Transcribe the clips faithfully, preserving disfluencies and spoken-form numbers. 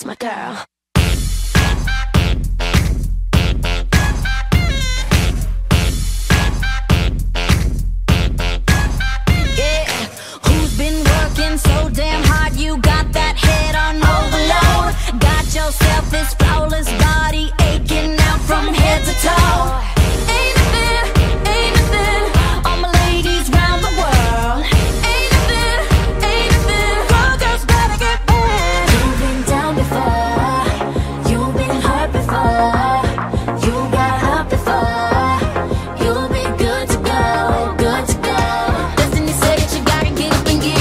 That's my girl. So damn hard, you got that head on overload. Got yourself this flawless body aching out from head to toe. Ain't nothing, ain't nothing, all my ladies round the world. Ain't nothing, ain't nothing, all girls better get back. You've been down before, you've been hurt before, you got hurt before. You'll be good to go, good to go. Destiny said that you gotta get up and get.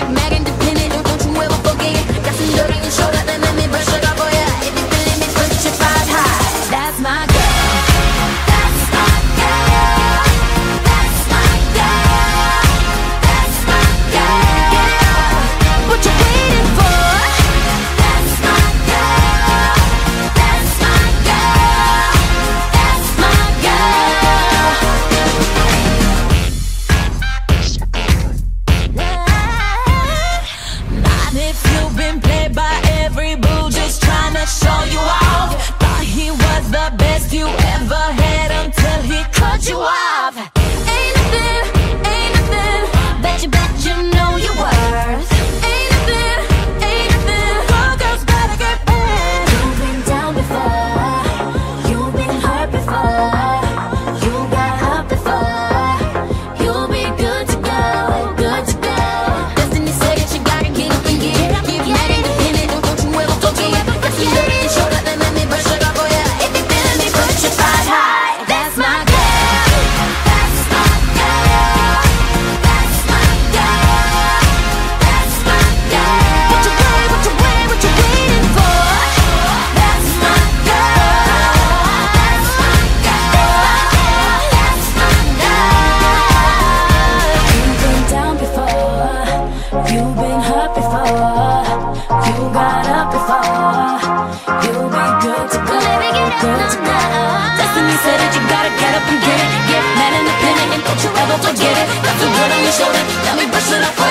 Show you off. Thought he was the best you ever had until he cut you off. Ain't nothing, ain't nothing that you bet you know your worth. Ain't nothing, ain't nothing. All girls better get back. You've been down before, you've been hurt before, you got hurt before. You'll be good to go, good to go. Destiny said that you gotta get up and get it. Get mad independent, don't you ever forget. You've been hurt before, you got up before. You'll be good to go, good to go. Destiny said that you gotta get up and get it. Get mad independent and don't you ever forget it. Got the good on your shoulder, let me brush it off.